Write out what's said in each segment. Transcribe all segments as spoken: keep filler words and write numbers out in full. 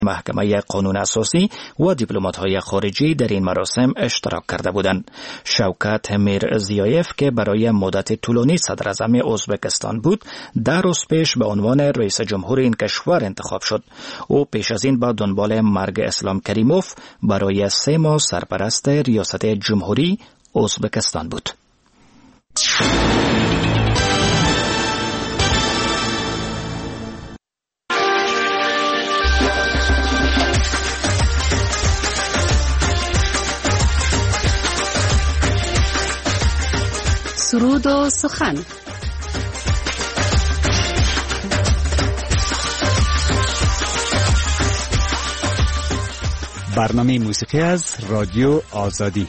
محکمه قانون اساسی و دیپلمات‌های خارجی در این مراسم اشتراک کرده بودند. شوکت میرزیایف که برای مدت طولانی صدر اعظم ازبکستان بود، در روز پیش به عنوان رئیس جمهور این کشور انتخاب شد. او پیش از این با دنبال مرگ اسلام کریموف برای سه ماه سرپرست ریاست جمهوری ازبکستان بود. سرود و سخن. برنامه موسیقی از رادیو آزادی.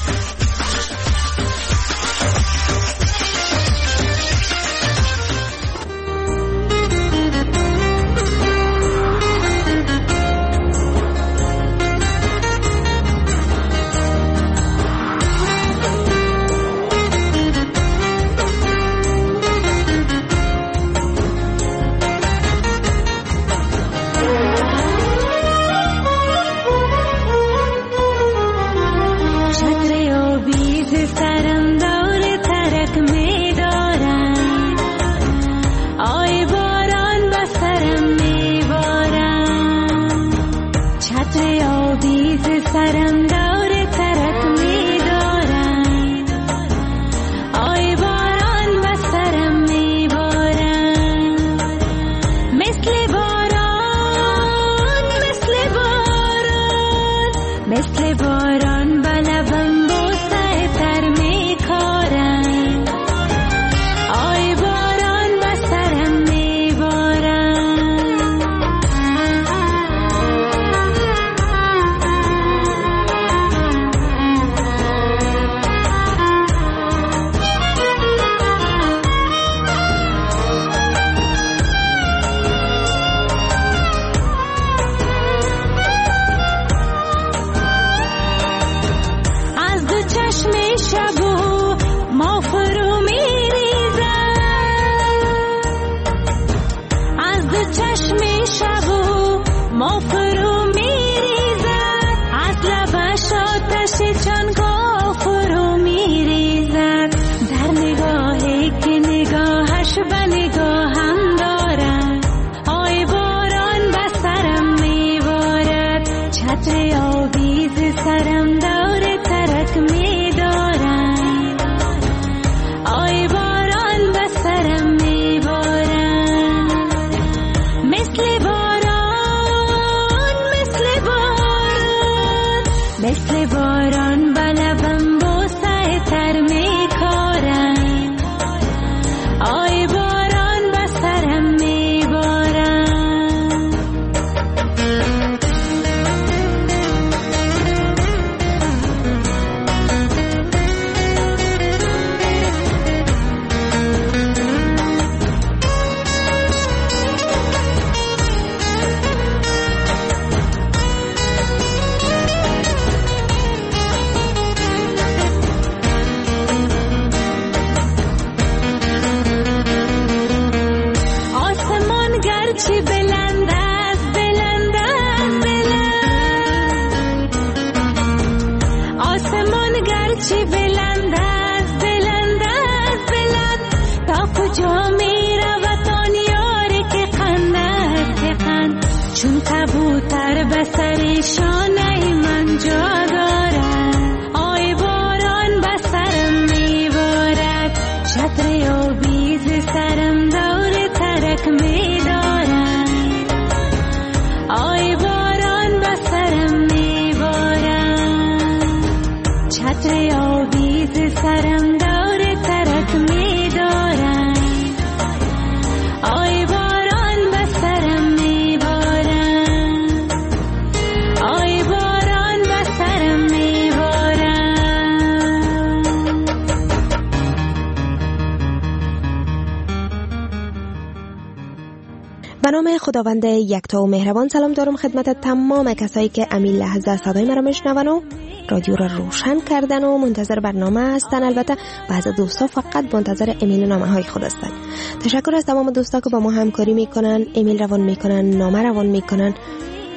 به نام خداوند یکتا و مهربان سلام دارم خدمت تمام کسایی که امین لحظه صدای مرا میشنون و رادیو را روشن کردن و منتظر برنامه هستن. البته بعضی دوستا فقط منتظر ایمیل و نامه های خود هستن. تشکر از تمام دوستا که با ما همکاری میکنن، ایمیل روان میکنن، نامه روان میکنن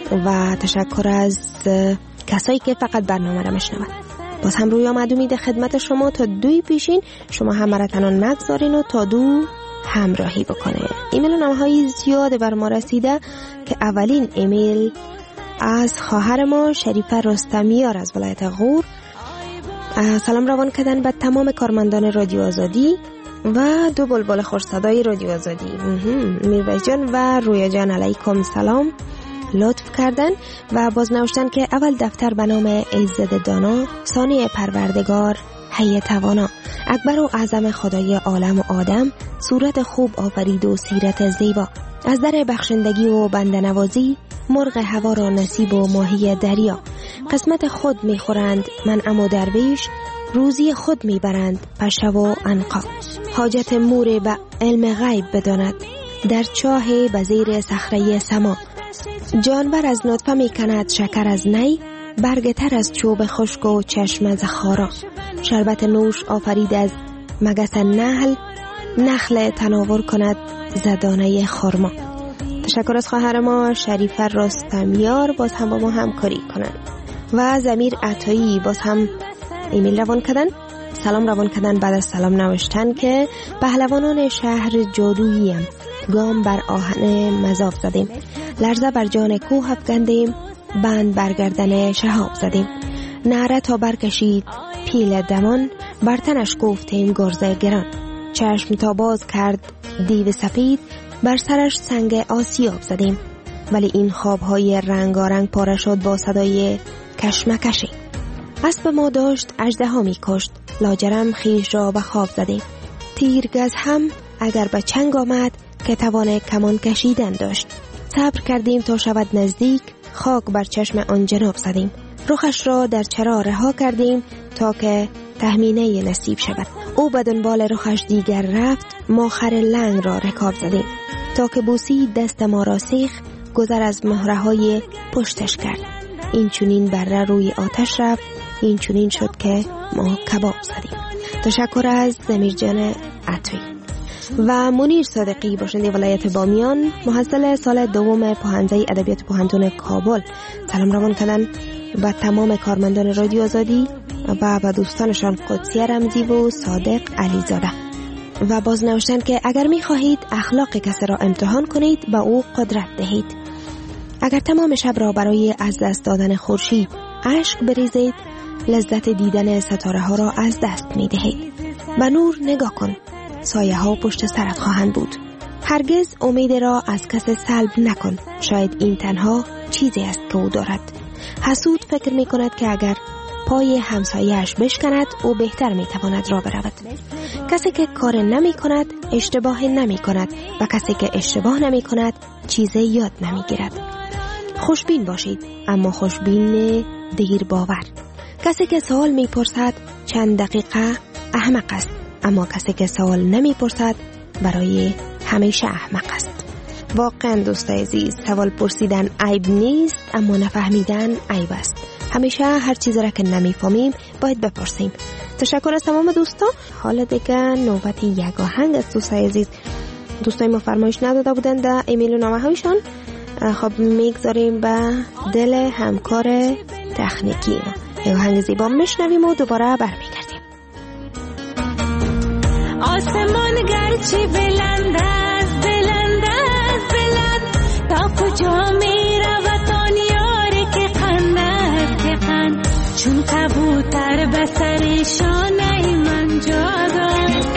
و تشکر از کسایی که فقط برنامه را میشنون. باز هم روی آمد امید خدمت شما تا دوی پیشین شما هم مرا تنها نگذارین و تا دو همراهی بکنه. ایمیل و نامه‌های زیاد بر ما رسیده که اولین ایمیل از خواهر ما شریفه رستمیار از ولایت غور. سلام روان کردن به تمام کارمندان رادیو آزادی و دو بلبل خوش صدای رادیو آزادی، میرویس جان و رویا جان، علیکم سلام، لطف کردن و باز نوشتن که اول دفتر به نام ایزد دانا، ثانی پروردگار حی توانا، اکبر و اعظم خدای عالم و آدم، صورت خوب آفرید و سیرت زیبا، از در بخشندگی و بنده نوازی مرغ هوا را نصیب و ماهی دریا، قسمت خود میخورند منعم و درویش، روزی خود میبرند پشه و عنقا، حاجت مور به علم غیب بداند، در چاه به زیر صخره سما، جانور از نطفه میکند شکر از نی، برگ تر از چوب خشک و چشم از خارا، شربت نوش آفرید از مگس نحل، نخل تناور کند زدانه خرما. تشکر از خواهر ما شریفه رستمیار باز هم با ما همکاری کنند و ضمیر عطایی باز هم ایمیل روان کردن. سلام روان کردن، بعد از سلام نوشتن که پهلوانان شهر جادوییم، گام بر آهن مذاب زدیم، لرزه بر جان کوه افکندیم، بند برگردن شهاب زدیم، نعره تا برکشید پیل دمان، برتنش گفتیم گرزه گران، چشم تا باز کرد دیو سفید، بر سرش سنگ آسیاب زدیم، ولی این خوابهای رنگارنگ پاره شد با صدای کشمکشی. اسب ما داشت اژدها می کشت، لاجرم خیش را به خواب زدیم، تیرگز هم اگر به چنگ آمد که توان کمان کشیدن داشت، صبر کردیم تا شود نزدیک، خاک بر چشم آن جناب زدیم، رخش را در چرا رها کردیم تا که تهمینه نصیب شود، او به دنبال رخش دیگر رفت، ما خر لنگ را رکاب زدیم، تا که بوسی دست ما را سیخ، گذر از مهره های پشتش کرد، این چونین بره روی آتش رفت، این چونین شد که ما کباب زدیم. تشکر از ضمیر جان عطوی. و منیر صادقی باشنده ولایت بامیان، محصل سال دوم پوهنځی ادبیات پوهنتون کابل، سلام روان کردن به تمام کارمندان رادیو آزادی و به دوستانشان قدسی رمزی و صادق علیزاده و باز نوشتن که اگر می خواهید اخلاق کسی را امتحان کنید به او قدرت دهید، اگر تمام شب را برای از دست دادن خورشید اشک بریزید، لذت دیدن ستاره ها را از دست می دهید. به نور نگاه کن، سایه ها پشت سرت خواهند بود. هرگز امید را از کس سلب نکن، شاید این تنها چیزی است که او دارد. حسود فکر می کند که اگر پای همسایه‌اش بشکند او بهتر می تواند را برود. کسی که کار نمی کند اشتباه نمی کند و کسی که اشتباه نمی کند چیزی یاد نمی گیرد. خوشبین باشید اما خوشبین دیر باور. کسی که سوال می پرسد چند دقیقه احمق است، اما کسی که سوال نمی پرسد برای همیشه احمق است. واقعا دوستای عزیز، سوال پرسیدن عیب نیست اما نفهمیدن عیب است. همیشه هر چیزی را که نمیفهمیم باید بپرسیم. تشکر از تمام دوستا. حالا دیگه نوبت یک آهنگ از دوستای عزیز. دوستای ما فرمایش نداده بودن در ایمیل و نامه هایشان، خب میگذاریم به دل همکار تکنیکی ما. یک آهنگ زیبا میشنویم و دوباره برمیگردیم. آسمان گرچه بلند است، بلند است، بلند، تا کجا می رود آن یاری که خندد، که خند، چون کبوتر به سر شانه من جا داد.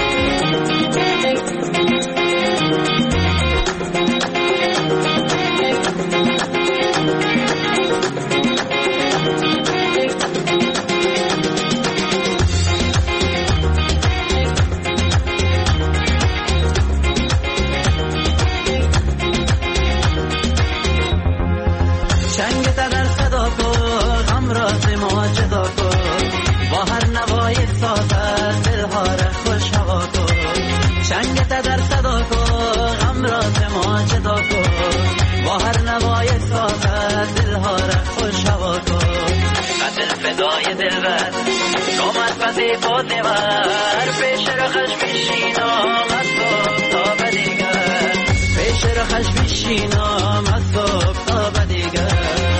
دیوار پیش رو خش میشینم از صبح تا بدیگر، پیش رو خش میشینم از صبح تا بدیگر.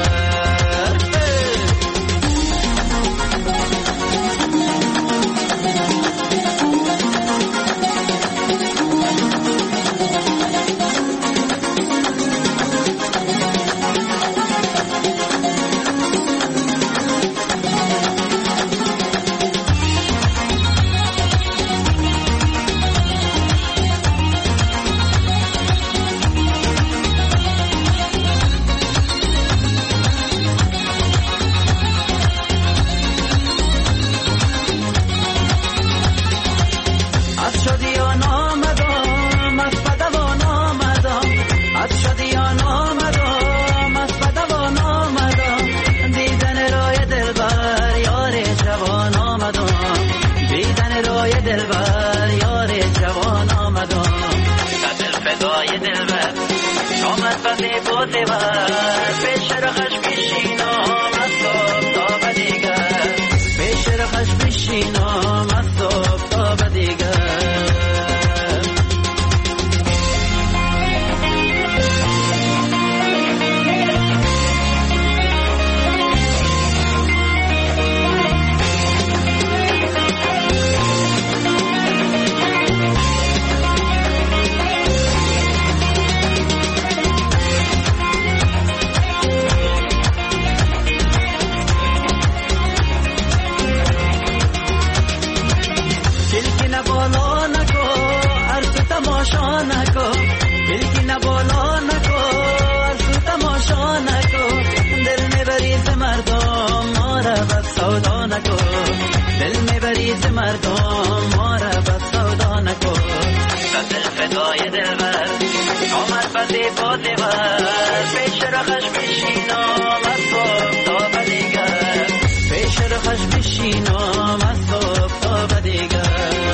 ز مردم ما را بس سودا نکن دل فدای دلبر آمد بزی با دیگر پیش رخش بشین آمد صبح تا بدیگر پیش رخش بشین آمد صبح تا بدیگر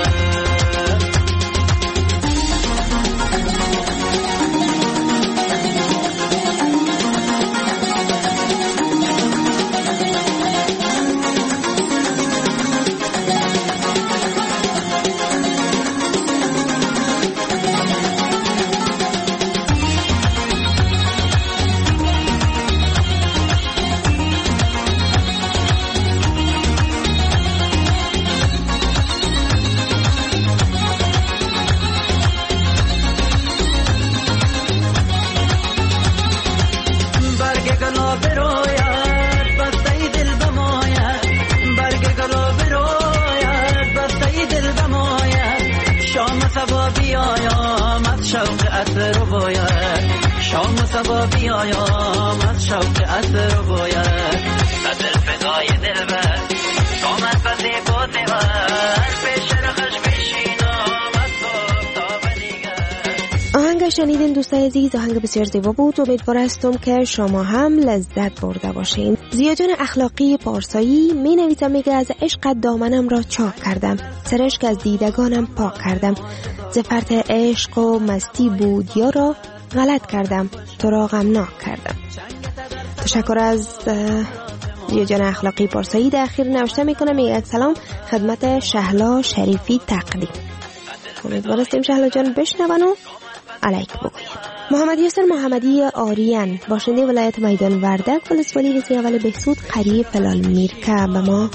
شام صبا بیایم از شوق عطر رو باید دل فدای دلبر آمد بزی با دیگر پیش رخش بشینم از صبح تا بدیگر. آهنگ شنیدین دوستای عزیز، آهنگ بسیار زیبا بود. امیدوار هستم که شما هم لذت برده باشین. زیاجان اخلاقی پارسایی می نویسم، میگه از عشق دامنم را چاک کردم، سرشک از دیدگانم پاک کردم، زفرت عشق و مستی بود یا را غلط کردم، تو را غمناک کردم. تشکر از زیاجان اخلاقی پارسایی. در اخیر نوشته میکنم، میگه سلام خدمت شهلا شریفی تقدیم. امیدوار هستیم شهلا جان بشنون و علیک بگویم. محمد یاسر محمدی آریان، باشنده ولایت میدان وردک، ولسوالی وزیر اول بهسود قریه فلال میر که به ما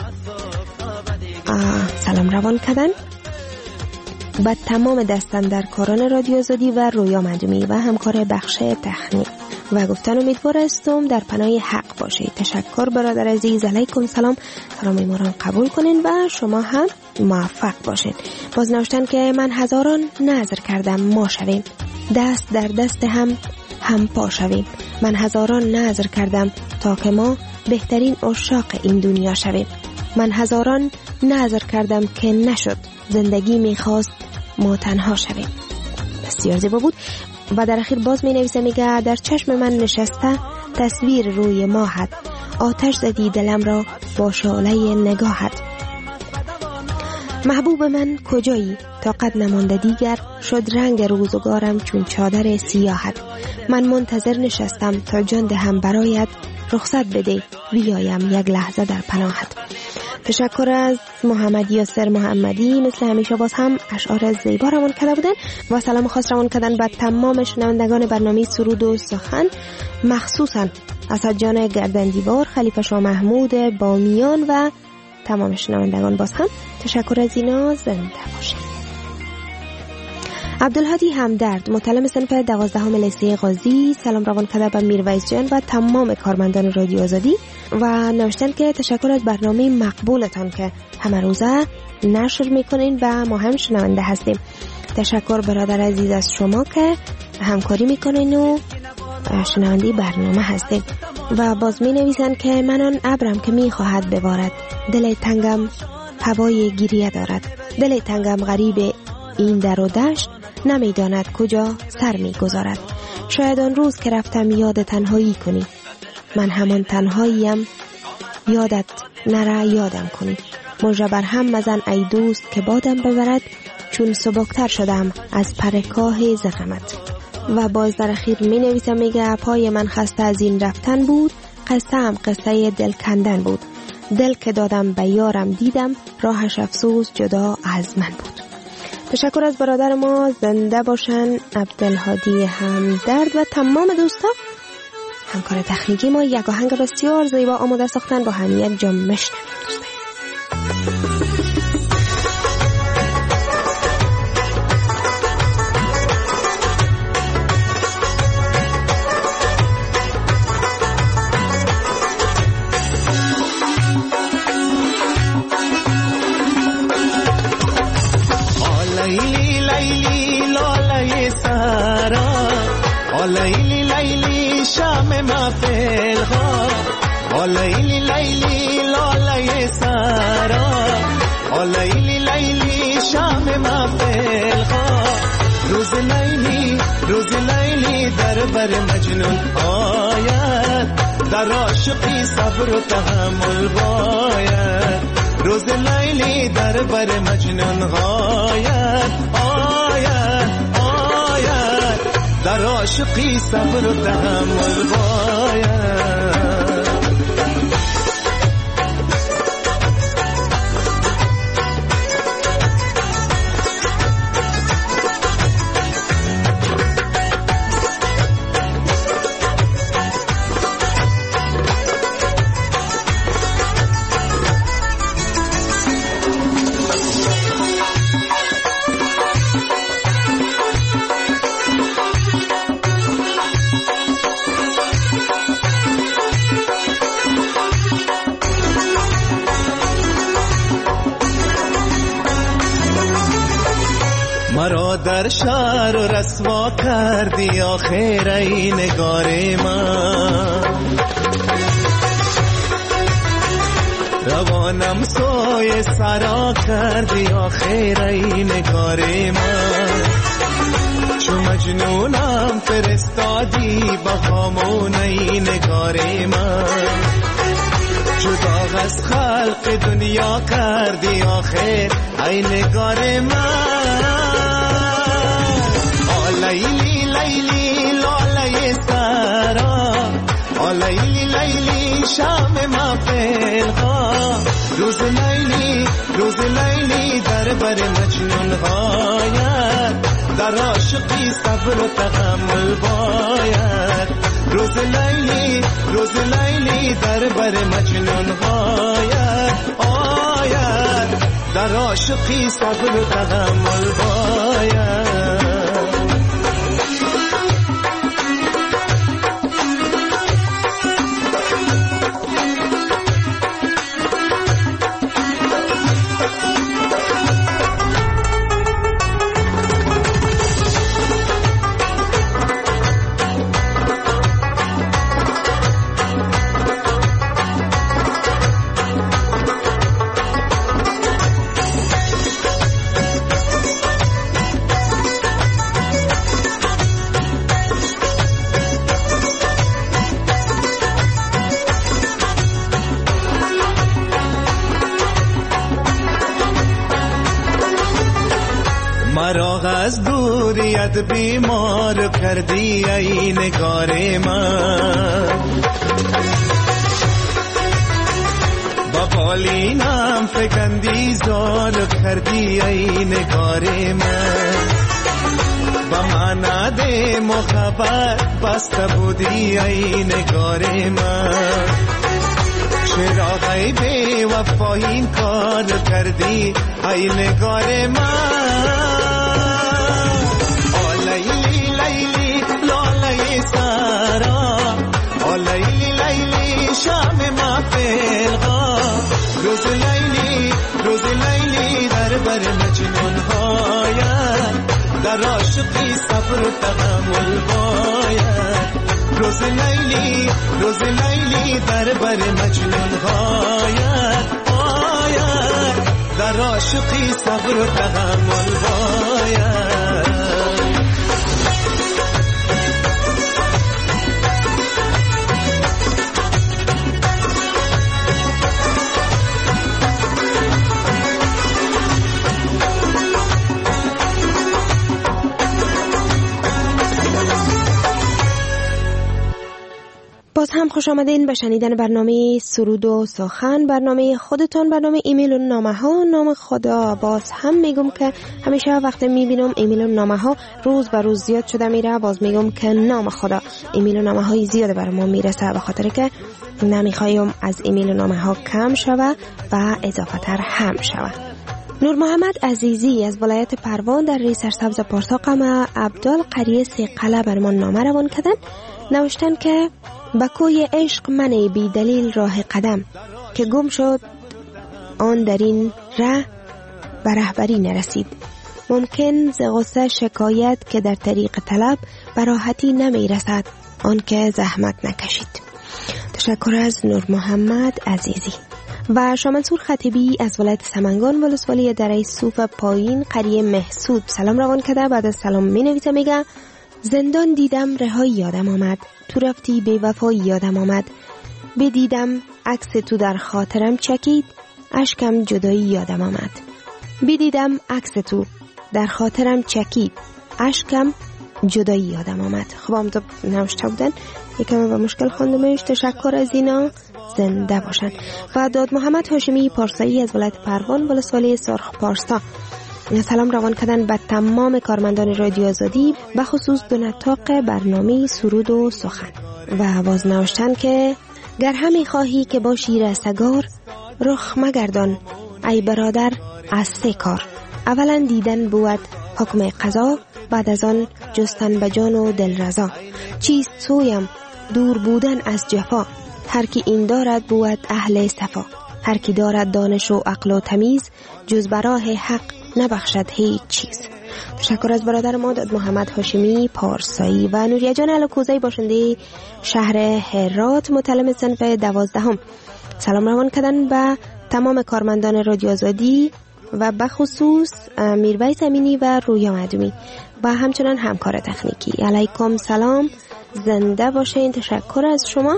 سلام روان کردن. با تمام دستاندرکاران رادیو آزادی و رویا مجموعی و همکار بخش تخنیک و گفتن امیدوار هستم در پناه حق باشید. تشکر برادر عزیز، علیکم سلام. سلام ما را قبول کنین و شما هم موفق باشین. باز نوشتن که من هزاران نظر کردم ما شویم، دست در دست هم هم پا شویم. من هزاران نظر کردم تا که ما بهترین عشاق این دنیا شویم. من هزاران نظر کردم که نشد، زندگی میخواست ما تنها شویم. بسیار زیبا بود. و در اخیر باز می نویسه، میگه در چشم من نشسته تصویر روی ماهت، آتش زدی دلم را با شعله نگاهت. محبوب من کجایی؟ طاقت نمانده دیگر شد رنگ روزگارم چون چادر سیاحت. من منتظر نشستم تا جان دهم برایت، رخصت بده بیایم یک لحظه در پناهت. تشکر از محمد یاسر محمدی. مثل همیشه باز هم اشعار زیبا روان کرده بودن و سلام خاص روان کردن به تمام شنوندگان برنامه سرود و سخن، مخصوصا اسد جان گردندیوار، خلیفه شاه محمود بامیان و تمام شنوندگان. باز هم تشکر از اینا، زنده باشید. عبدالهادی همدرد، متعلم صنف دوازدهم لیسه قاضی، سلام روان کرده به میرویس جان و تمام کارمندان رادیو آزادی و نوشتن که تشکر از برنامه مقبولتان که همه روزه نشر میکنین و ما هم شنونده هستیم. تشکر برادر عزیز از شما که همکاری میکنین و شنونده برنامه هستین. و باز می نویسن که من آن ابرم که می خواهد ببارد، دل تنگم هوای گریه دارد، دل تنگم غریب این در و دشت، نمیداند کجا سر می گذارد. شاید آن روز که رفتم یاد تنهایی کنی، من همان تنهاییم یادت نره یادم کنی. مژه بر هم مزن ای دوست که بادم ببرد، چون سبکتر شدم از پرکاه زغمت. و باز در اخیر می نویسم، میگه پای من خسته از این رفتن بود، قصه هم قصه دل کندن بود. دل که دادم به یارم دیدم، راهش افسوس جدا از من بود. تشکر از برادر ما، زنده باشن عبدالهادی همدرد و تمام دوستا. همکار تخنیکی ما یک آهنگ بسیار زیبا آماده ساختن، با همیت جام مشنویم دوستا. لیلی لیلی شام محفل ها، لیلی لیلی لاله سرا، لیلی لیلی شام محفل خواه، روز لیلی روز لیلی در بر مجنون آید، در عاشقی صبر و تحمل باید. روز لیلی در بر مجنون غاید آید آید، در عاشقی صبر و تحمل باید. مرا در شهر و رسوا کردی آخر ای نگار من، روانم سوی سرا کردی آخر ای نگار من. چو مجنونم فرستادی با خامون ای نگار من، جدا از خلق دنیا کردی آخر ای نگار من. لیلی لیلی لاله سرا، لیلی لیلی شام محفل خواه، روز لیلی روز لیلی در بر مجنون غاید، در عاشقی صبر و تحمل باید. روز لیلی روز لیلی در بر مجنون غاید آید، در عاشقی صبر و تحمل باید. مرا از دوریت بیمار کردی ای نگار من، با بالینم فکندی زار کردی ای نگار من. با مناد محبت بسته بودی ای نگار من، چرا ای بی وفا این کار کردی ای نگار من. لیلی لیلی شام محفل خواه، روز لیلی روز لیلی در بر مجنون غاید، در عاشقی صبر و تحمل باید. روز لیلی روز لیلی در بر مجنون غاید آید، در عاشقی صبر و تحمل باید. باز هم خوش آمدین به شنیدن برنامه سرود و سخن، برنامه خودتان، برنامه ایمیل و نامه ها. نام خدا باز هم میگم که همیشه وقتی میبینم ایمیل و نامه ها روز به روز زیاد شده میره، باز میگم که نام خدا ایمیل و نامه های زیاد بر ما میرسه، به خاطر که نمیخوایم از ایمیل و نامه ها کم شوه و اضافه تر هم شوه. نور محمد عزیزی از ولایت پروان در ری سرسبز پارساقم عبدال قریه سیقله بر ما نامه روان کردن. نوشتن که به کوی عشق من بی دلیل راه قدم، که گم شد آن در این ره به رهبری نرسید. ممکن ز غصه شکایت که در طریق طلب به راحتی نمی رسد، آن که زحمت نکشید. تشکر از نور محمد عزیزی. و شامنصور خطیبی از ولایت سمنگان ولسوالی دره صوف پایین قریه محسود سلام روان کرده. بعد از سلام می نویسه میگه زندان دیدم رهایی یادم آمد، تو رفتی بی وفایی یادم آمد، بدیدم عکس تو در خاطرم چکید، اشکم جدایی یادم آمد. بدیدم عکس تو در خاطرم چکید، اشکم جدایی یادم آمد. خب هم تو نوشته بودن یکم با مشکل خوندمش. تشکر از اینا، زنده باشن. و داد محمد هاشمی پارسایی از ولایت پروان ولسوالی سرخ پارسا سلام روان کردن به تمام کارمندان رادیو آزادی، به خصوص دو نطاق برنامه سرود و سخن، و باز نوشتن که گر همی خواهی که باشی رستگار، رخ مگردان ای برادر از سه کار. اولا دیدن بود حکم قضا، بعد از آن جستن به جان و دل رضا. چیست سویم دور بودن از جفا، هر کی این دارد بود اهل صفا. هر کی دارد دانش و عقل و تمیز، جز براه حق نبخشد هیچ چیز. تشکر از برادر ما داد محمد هاشمی پارسایی. و نوریه جان علوکوزی باشنده شهر هرات متعلم صنف دوازدهم سلام روان کردن به تمام کارمندان رادیو آزادی و به خصوص میرویس امینی و رویا معدومی و همچنان همکار تکنیکی. علیکم سلام، زنده باشین. تشکر از شما.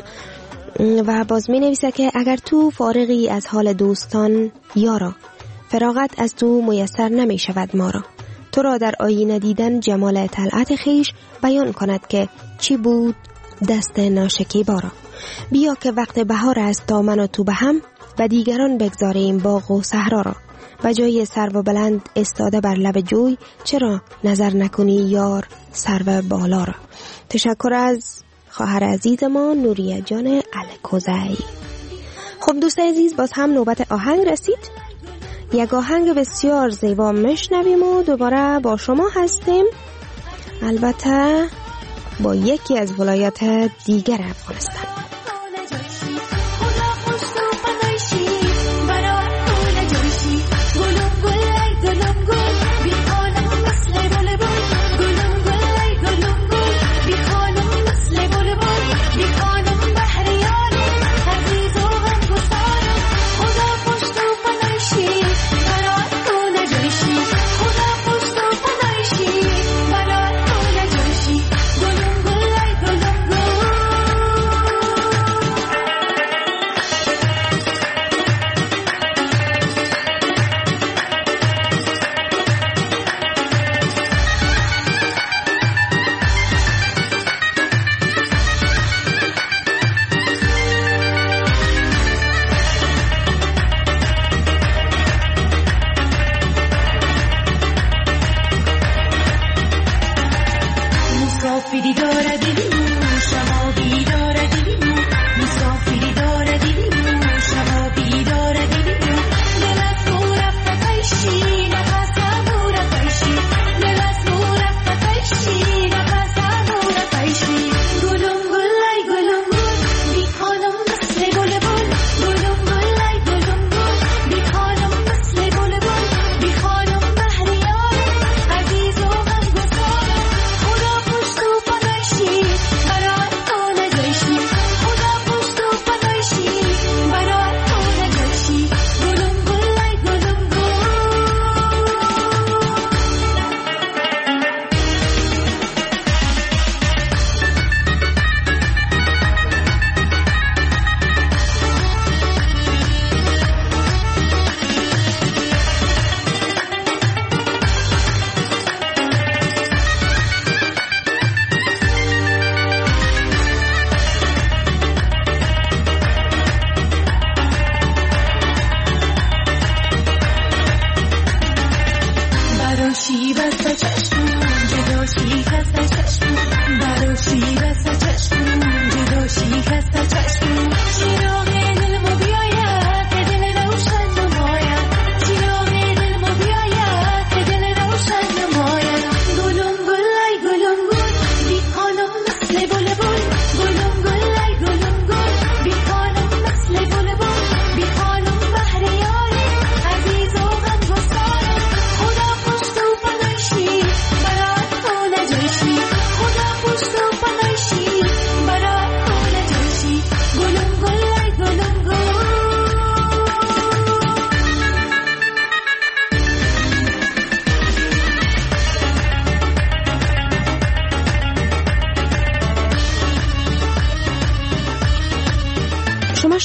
و باز می نویسه که اگر تو فارغی از حال دوستان یارا، فراغت از تو میسر نمی شود ما را. تو را در آینه دیدن جمال طلعت خیش، بیان کند که چی بود دست ناشکیبا. بیا که وقت بهار است تا من و تو به هم، و دیگران بگذاریم باغ و صحرا را. و جای سرو بلند استاده بر لب جوی، چرا نظر نکنی یار سرو بالا را. تشکر از خواهر عزیز ما نوریه جان الکوزی. خب دوست عزیز، باز هم نوبت آهنگ رسید. یک آهنگ بسیار زیبا میشنویم و دوباره با شما هستیم، البته با یکی از ولایات دیگر افغانستان.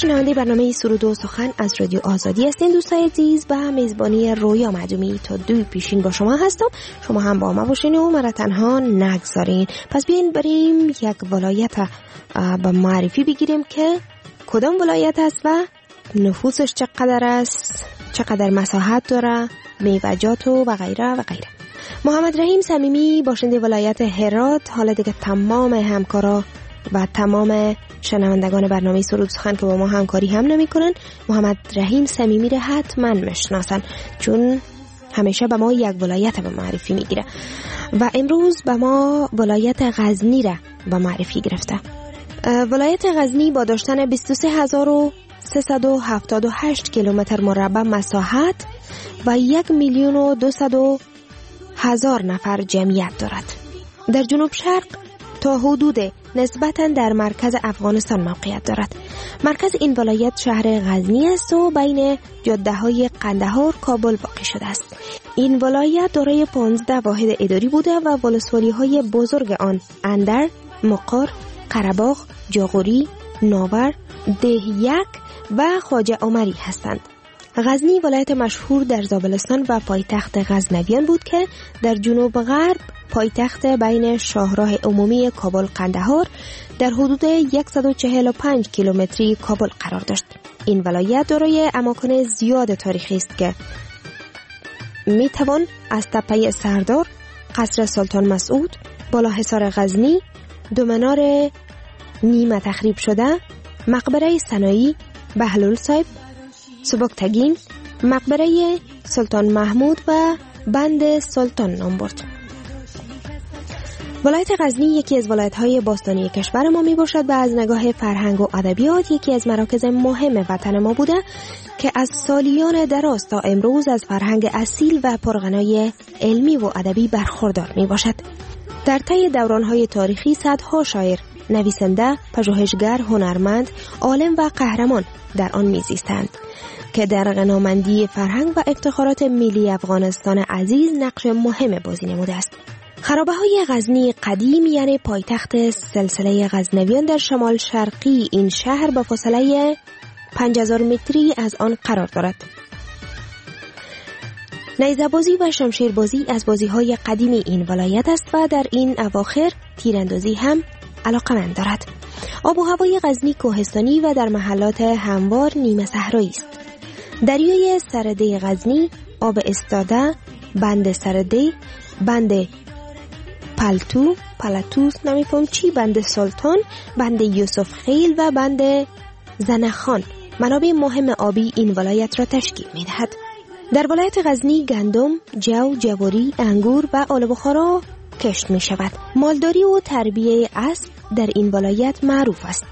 شنونده برنامه سرود و سخن از رادیو آزادی هستین دوستای عزیز و میزبانی رویا معدومی تا دو پیشین با شما هستم. شما هم با ما باشین و مرا تنها نگذارین. پس بیاین بریم یک ولایت با معرفی بگیریم که کدام ولایت است و نفوسش چقدر است، چقدر مساحت داره، میوه‌جات و غیره و غیره. محمد رحیم صمیمی باشنده ولایت هرات، حالا دیگه تمام همکارا و تمام شنوندگان برنامه سرود سخن که با ما همکاری هم نمی کنن محمد رحیم صمیمی را حتما مشناسن، چون همیشه به ما یک ولایت به معرفی میگیره و امروز به ما ولایت غزنی را به معرفی گرفته. ولایت غزنی با داشتن بیست و سه هزار و سیصد و هفتاد و هشت کیلومتر مربع مساحت و یک میلیون و دویست هزار نفر جمعیت دارد. در جنوب شرق تا حدود نسبتاً در مرکز افغانستان موقعیت دارد. مرکز این ولایت شهر غزنی است و بین جاده‌های قندهار، کابل واقع شده است. این ولایت دارای پانزده واحد اداری بوده و ولسوالی‌های بزرگ آن اندر، مقر، قره‌باغ، جاغوری، ناور، دهیک و خواجه عمری هستند. غزنی ولایت مشهور در زابلستان و پایتخت غزنویان بود که در جنوب غرب پایتخت بین شاهراه عمومی کابل قندهار در حدود صد و چهل و پنج کیلومتری کابل قرار داشت. این ولایت دارای اماکن زیاد تاریخی است که می توان از تپه سردار، قصر سلطان مسعود، بالاحصار غزنی، دو منار نیمه تخریب شده، مقبره سنایی، بهلول صاحب، سبکتگین، مقبره سلطان محمود و بند سلطان نام برد. ولایت غزنی یکی از ولایت‌های باستانی کشور ما می باشد و از نگاه فرهنگ و ادبیات یکی از مراکز مهم وطن ما بوده که از سالیان دراز تا امروز از فرهنگ اصیل و پرغنای علمی و ادبی برخوردار می باشد. در طی دوران‌های تاریخی صدها شاعر، نویسنده، پژوهشگر، هنرمند، عالم و قهرمان در آن می‌زیستند که در غنامندی فرهنگ و افتخارات ملی افغانستان عزیز نقش مهم بازی نموده است. خرابه‌های غزنی قدیم یعنی پایتخت سلسله غزنویان در شمال شرقی این شهر با فاصله پنج هزار متری از آن قرار دارد. نیزه‌بازی و شمشیربازی از بازی‌های قدیمی این ولایت است و در این اواخر تیراندازی هم علاقه‌مند دارد. آب و هوای غزنی کوهستانی و در محلات هموار نیمه صحرایی است. دریای سرده غزنی، آب استاده، بند سرده، بند پلتو، پلتوس نمیفهم چی، بند سلطان، بند یوسف خیل و بند زنخان منابع مهم آبی این ولایت را تشکیل می‌دهد. در ولایت غزنی گندم، جو، جواری، انگور و آل بخارا کشت می شود. مالداری و تربیه اسب در این ولایت معروف است.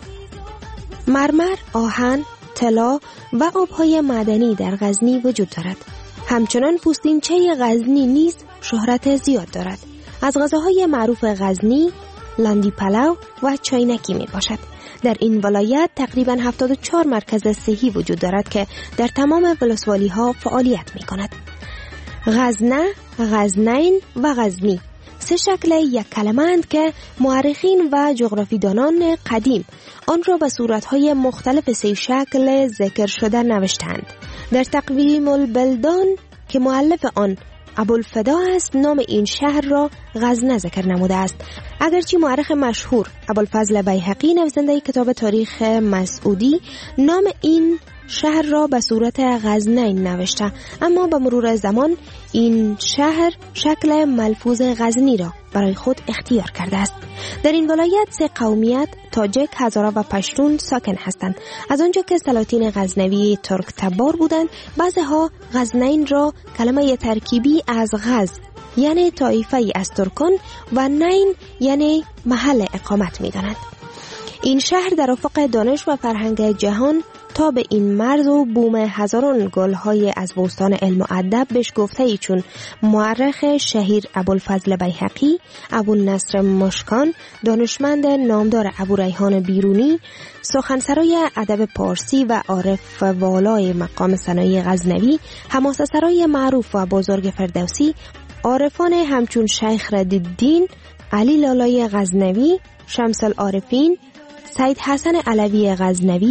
مرمر، آهن، طلا و آبهای معدنی در غزنی وجود دارد. همچنان پوستینچه غزنی نیز شهرت زیاد دارد. از غذاهای معروف غزنی لاندی پلو و چاینکی می باشد. در این ولایت تقریباً هفتاد و چهار مرکز صحی وجود دارد که در تمام ولسوالی ها فعالیت می کند. غزنه، غزنین و غزنی سه شکل یک کلمه اند که مورخین و جغرافیدانان قدیم آن را به صورتهای مختلف سه شکل ذکر شده نوشتند. در تقویم البلدان که مؤلف آن ابوالفدا است نام این شهر را غزنه ذکر نموده است. اگرچه مورخ مشهور ابوالفضل بیهقی نویسنده کتاب تاریخ مسعودی نام این شهر را به صورت غزنین نوشته، اما به مرور زمان این شهر شکل ملفوظ غزنی را برای خود اختیار کرده است. در این ولایت سه قومیت تاجک، هزاره و پشتون ساکن هستند. از آنجا که سلاطین غزنوی ترک تبار بودند، بعضها غزنین را کلمه ترکیبی از غز یعنی طایفه از ترکان و نین یعنی محل اقامت می دانند. این شهر در افق دانش و فرهنگ جهان تا به این مرز و بوم هزاران گلهای از بوستان علم و ادب بهش گفته ای چون مورخ شهیر ابوالفضل بیهقی، ابوالنصر مشکان، دانشمند نامدار ابو ریحان بیرونی، سخنسرای ادب پارسی و عارف والای مقام سنایی غزنوی، حماسه‌سرای معروف و بزرگ فردوسی، عارفان همچون شیخ ردیدین، علی لالای غزنوی، شمس العارفین، سید حسن علوی غزنوی،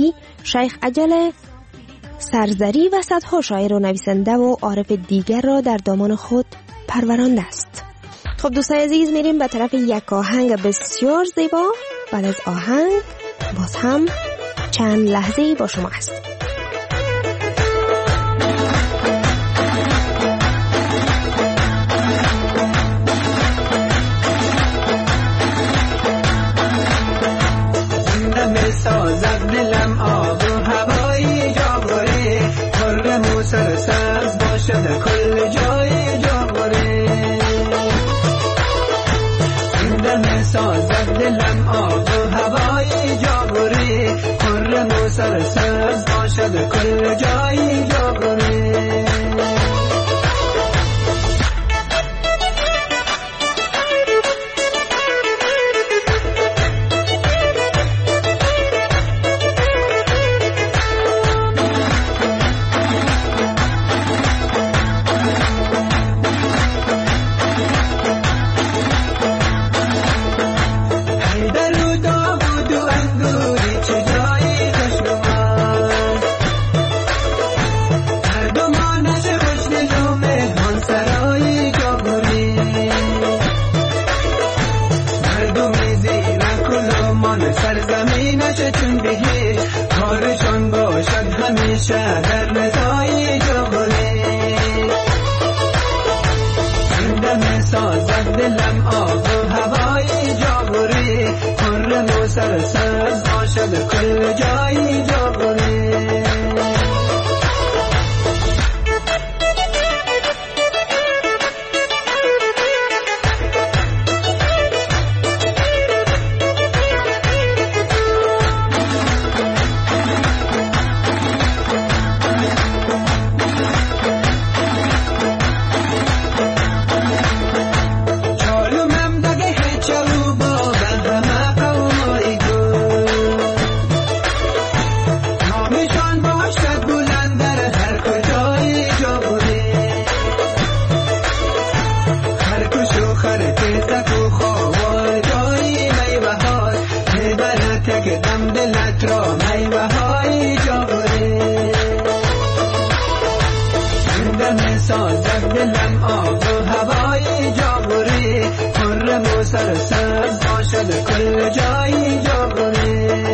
شیخ اجل سرزری و صدها شاعر و نویسنده و عارف دیگر را در دامان خود پرورانده است. خب دوستان عزیز، میریم به طرف یک آهنگ بسیار زیبا. بعد از آهنگ باز هم چند لحظه با شما هست. سازد دلم آب و هوایی جاوره، پر موسر سبز باشد کل جای جاوره. زنده سازد دلم آب و هوایی جاوره، پر موسر سبز باشد کل جای جاوره. همیشه در رضای جاوره، زنده سازد دلم آب و هوای جاوره، پر موسر سبز باشد کل جای جاوره. سازد دلم آب و هوای جاوره، پر موسر سبز باشد کل جای جاوره.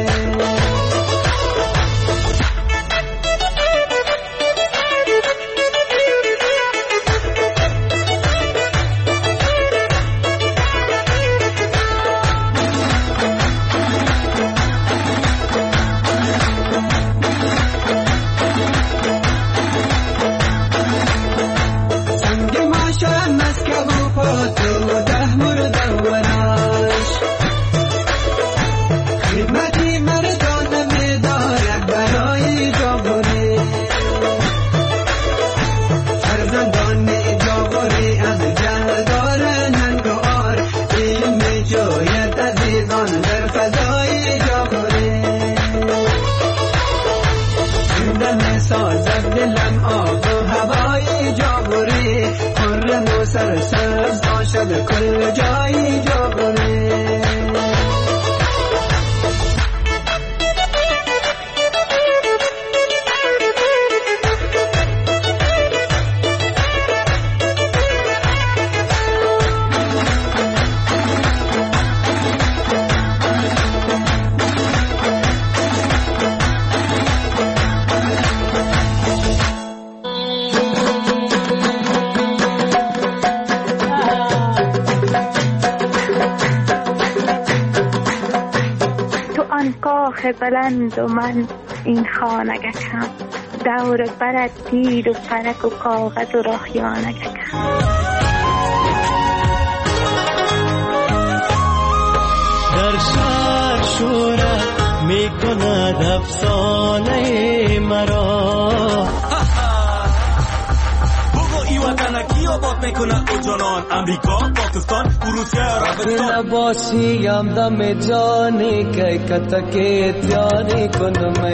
سازد دلم آب و هوای جاوره، پر موسر سبز باشد کل جای جاوره. بلند و من این خانگکم، دور برد تیر و فرک و کاغذ و راهیانگکم. در شهر شورت می کند افسانه مرا، وطنکی آباد میکنه او جانان، امریکا، پاکستان، روسیه، عربستان. نباشیم دم جانی که کتکی تیاری کنم.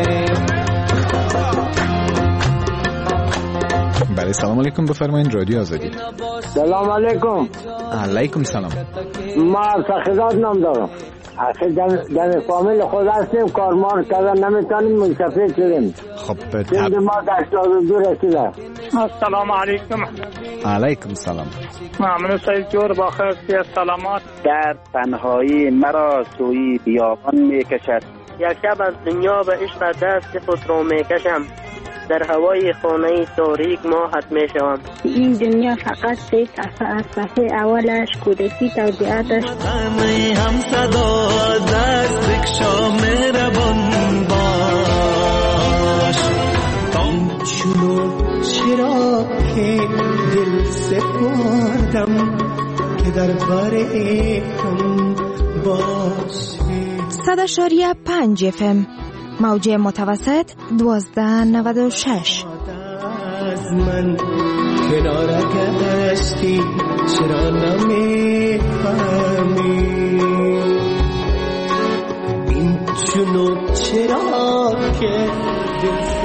بله سلام علیکم، بفرمایید رادیو آزادی. سلام علیکم. علیکم سلام. ما سخیزاد نام دارم. اصلا دم, دم فامیل خود هستیم کارمان کردن نمیتونیم منصفه شدیم. خب تب... ما هشتاد و دو رسیده. السلام علیکم. علیکم سلام. ممنون سید جور با خیر سلامات. در تنهایی مرا سوی بیابان میکشد. یک شب از دنیا به عشق دست خود رو میکشم، در هوای خانه تاریک ماهت میشوم. این دنیا فقط سه صفحه از صفحه اولش کودکی توضیحاتش هم صدا دست بکشا مهربان باش. این چونو چرا که دل سپردم که در باره هم باشی. صد اشاریه پنج اف ام موج متوسط دوازده نود و شش. از من کنار گشتی چرا نمیفهمی این چونو چرا که دل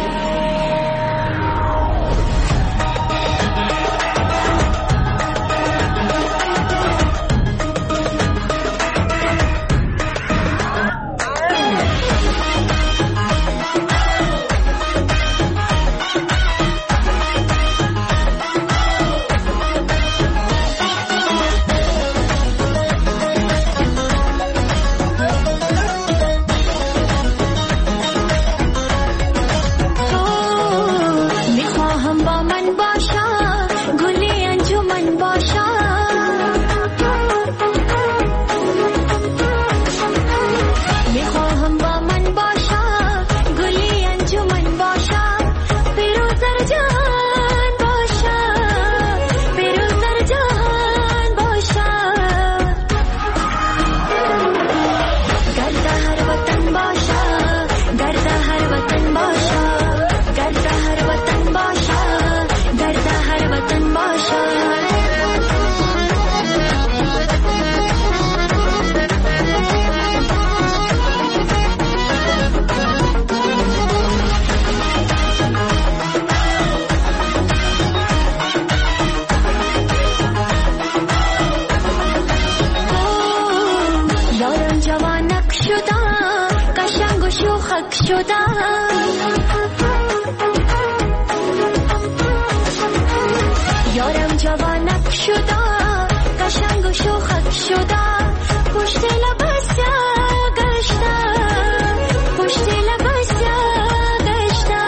یارم جوانک شده قشنگ و شوخک شده پشت لباس گشته پشت لباس گشته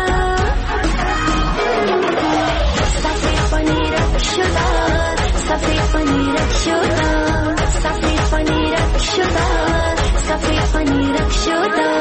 سفید پنیرک شده سفید پنیرک شده سفید پنیرک شده سفید پنیرک شده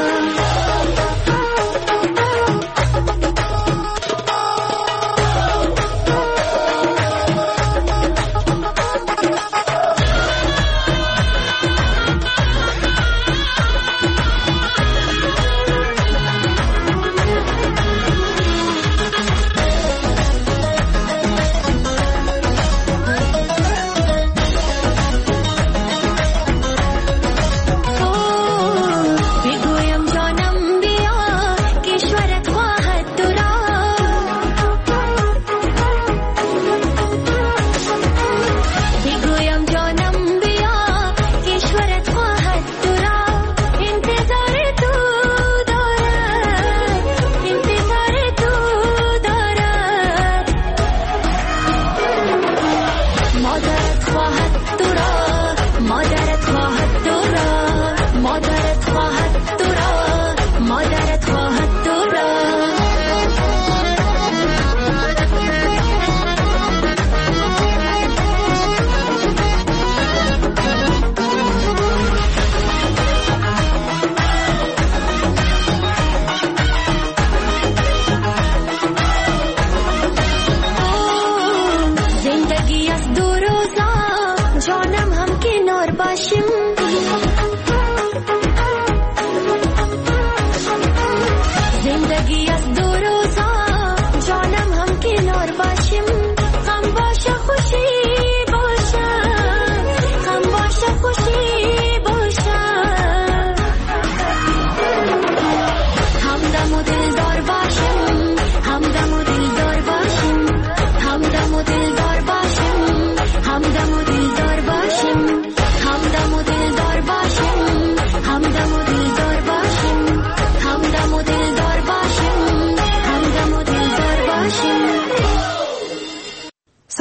همدم و دلدار باشیم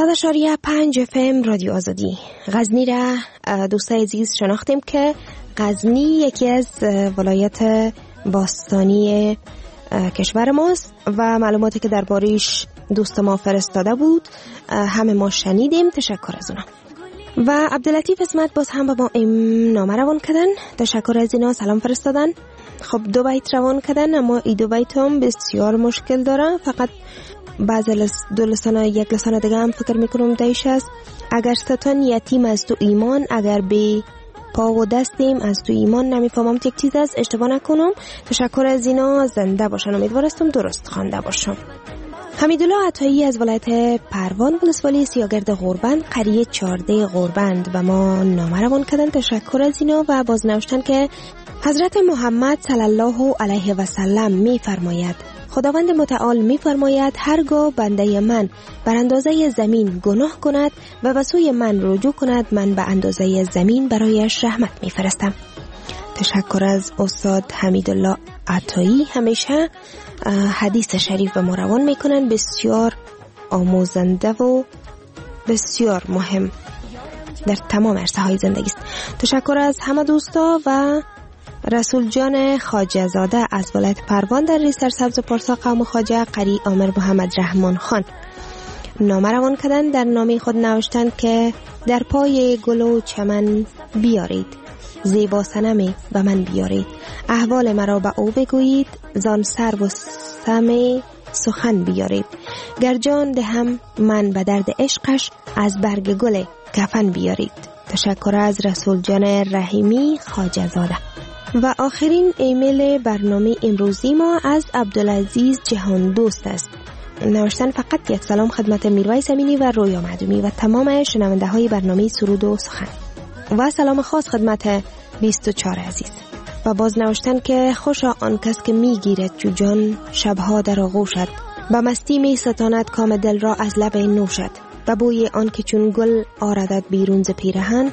هفتاد اشاریه پنج اف ام رادیو آزادی غزنی را دوستای عزیز شناختیم که غزنی یکی از ولایت باستانی کشور ماست و معلوماتی که درباره‌اش دوست ما فرستاده بود همه ما شنیدیم. تشکر از اونا. و عبداللطیف اسمت باز هم با ما این نامه روان کردن. تشکر از اینا، سلام فرستادن. خب دو بیت روان کردن، اما این دو بیت هم بسیار مشکل داره. فقط بعض دو لسان یک لسان دیگه هم فکر میکنم دایش است. اگر ستان یتیم از تو ایمان، اگر به پا و دستیم از تو ایمان. نمیفهمم یک چیز است، اشتباه نکنم. تشکر از اینا، زنده باشن. امیدوارستم درست خوانده باشم. حمیدالله عطایی از ولایت پروان ولسوالی سیاگرد غربند قریه چارده غربند و ما نامه روان کردن. تشکر از اینا و باز نوشتن که حضرت محمد صلی الله علیه و سلم می فرماید خداوند متعال می فرماید هرگاه بنده من بر اندازه زمین گناه کند و به سوی من رجوع کند، من به اندازه زمین برایش رحمت می فرستم. تشکر از استاد حمیدالله عطایی. همیشه حدیث شریف به ما روان می کنن، بسیار آموزنده و بسیار مهم در تمام عرصه های زندگی است. تشکر از همه دوستا و رسول جان خواجه زاده از ولایت پروان در ریز سرسبز پارسا قوم خواجه قری عامر محمد رحمان خان نامه روان کردن. در نامه خود نوشتند که در پای گل و چمن بیارید، زیبا صنمی به من بیارید، احوال مرا به او بگویید، زان سر و سم سخن بیارید، گر جان دهم من به درد عشقش، از برگ گل کفن بیارید. تشکر از رسول جان رحیمی خواجه زاده. و آخرین ایمیل برنامه امروزی ما از عبدالعزیز جهان دوست است. نوشتن فقط یک سلام خدمت میرویس امینی و رویا معدومی و تمام شنونده های برنامه سرود و سخن و سلام خاص خدمت بیست و چهار عزیز. و باز نوشتن که خوشا آن کس که میگیرد جو جان، شبها در آغوشت، به مستی می ستاند کام دل را از لب نوشت، و بوی آن که چون گل آردد بیرون ز پیرهن.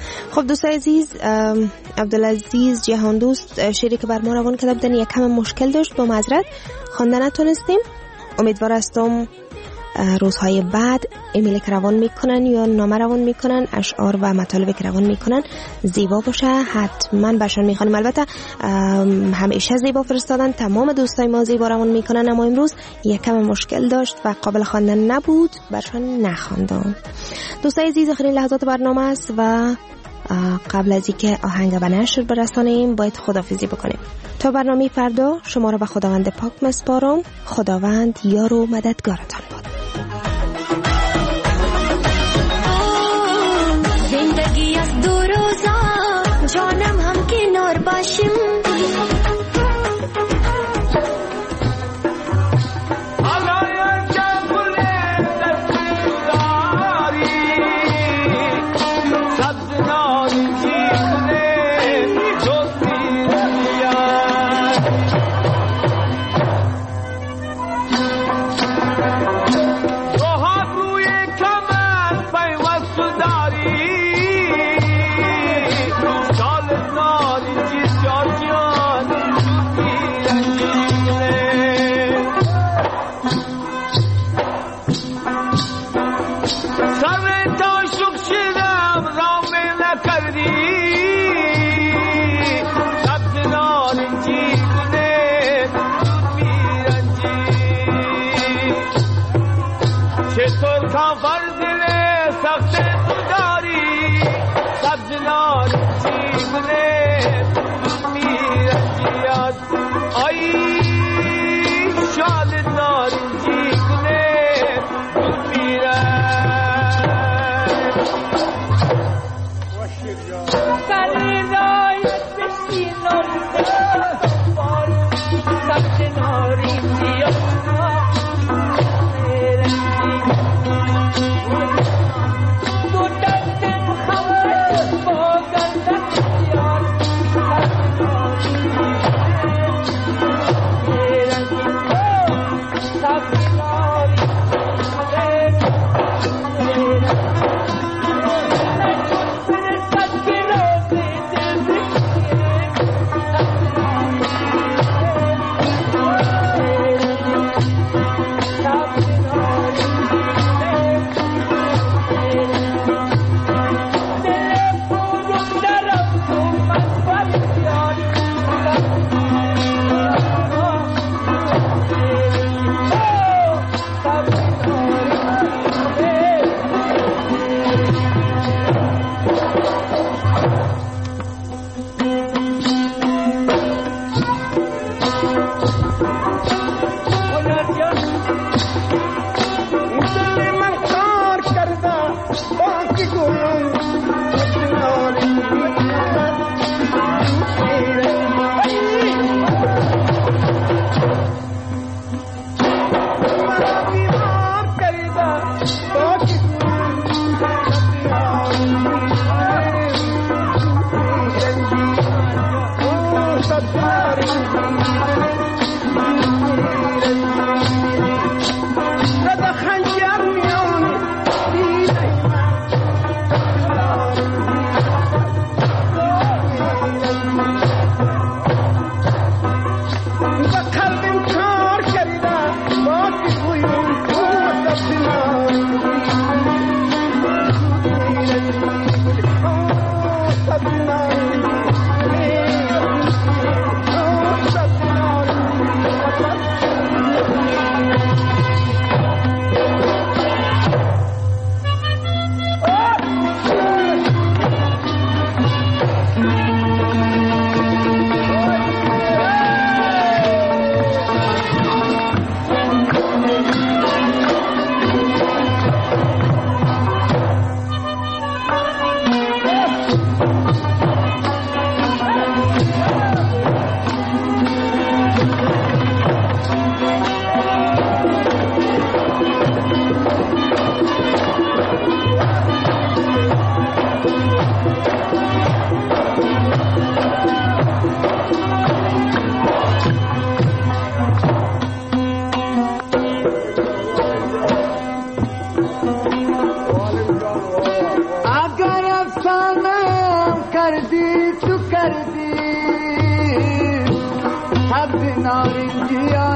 خب دوستای عزیز، عبدالعزیز جهان دوست شعری که بر ما روان کرده بودن یک کم مشکل داشت، با معذرت خوانده نتونستیم. امیدوار هستم روزهای بعد ایمیل که روان میکنن یا نامه روان میکنن، اشعار و مطالبی که روان میکنن زیبا باشه. حتما برشان میخوانیم. البته همیشه زیبا فرستادن، تمام دوستای ما زیبا روان میکنن، اما امروز یک کم مشکل داشت و قابل خواندن نبود، برشان نخواندم. دوستای عزیز، آخرین لحظات برنامه است و قبل از اینکه آهنگ به نشر برسانیم باید خداحافظی بکنیم. تا برنامه فردا شما را به خداوند پاک مسپارم. خداوند یار و مددگارتان باد. زندگی از دو روزا، جانم هم کنار باشیم.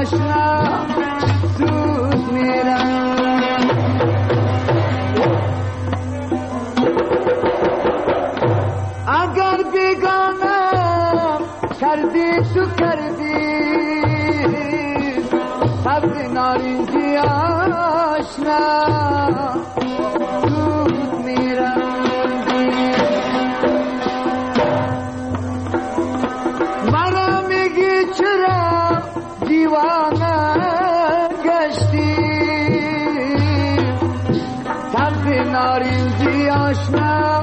آشنا زود میرم. اگر بیگانه کردی تو کردی سبز نارنجی آشنا زود میرم. مرا میگی چرا دیوانه گشتی سبز نارنجی آشنا